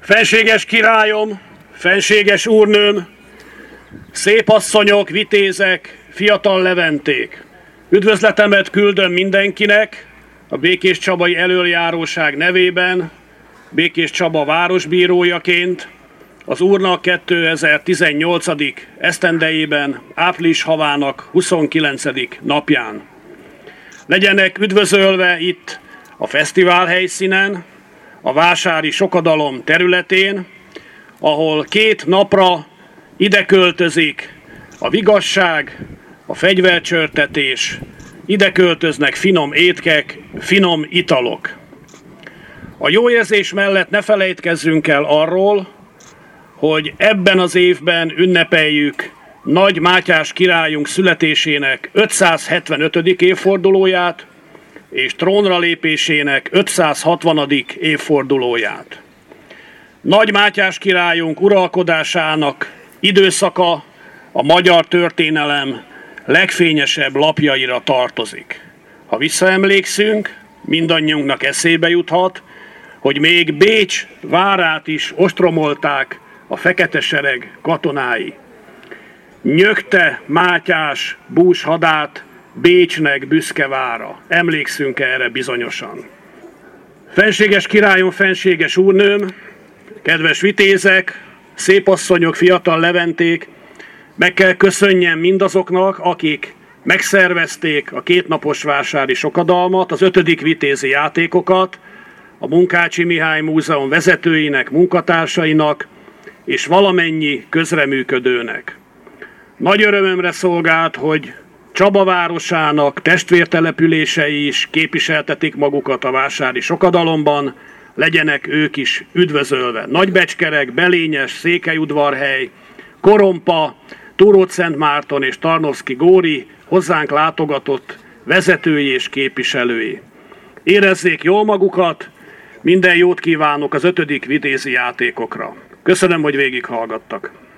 Fenséges királyom, fenséges úrnőm, szép asszonyok, vitézek, fiatal leventék. Üdvözletemet küldöm mindenkinek a Békés Csabai Elöljáróság nevében, Békés Csaba városbírójaként, az Úrnak 2018. esztendejében, április havának 29. napján. Legyenek üdvözölve itt a fesztivál helyszínen, a vásári sokadalom területén, ahol 2 napra ide költözik a vigasság, a fegyvercsörtetés, ide költöznek finom étkek, finom italok. A jó érzés mellett ne felejtkezzünk el arról, hogy ebben az évben ünnepeljük Nagy Mátyás királyunk születésének 575. évfordulóját, és trónra lépésének 560. évfordulóját. Nagy Mátyás királyunk uralkodásának időszaka a magyar történelem legfényesebb lapjaira tartozik. Ha visszaemlékszünk, mindannyiunknak eszébe juthat, hogy még Bécs várát is ostromolták a fekete sereg katonái. Nyögte Mátyás bús hadát Bécsnek büszke vára. Emlékszünk erre bizonyosan. Fenséges királyom, fenséges úrnőm, kedves vitézek, szépasszonyok, fiatal leventék, meg kell köszönjem mindazoknak, akik megszervezték a 2 napos vásári sokadalmat, az 5. vitézi játékokat, a Munkácsi Mihály Múzeum vezetőinek, munkatársainak és valamennyi közreműködőnek. Nagy örömömre szolgált, hogy Csaba városának testvértelepülései is képviseltetik magukat a vásári sokadalomban, legyenek ők is üdvözölve. Nagybecskerek, Belényes, Székelyudvarhely, Korompa, Túrócszentmárton és Tarnowszki Góri hozzánk látogatott vezetői és képviselői. Érezzék jól magukat, minden jót kívánok az 5. vitézi játékokra. Köszönöm, hogy végighallgattak.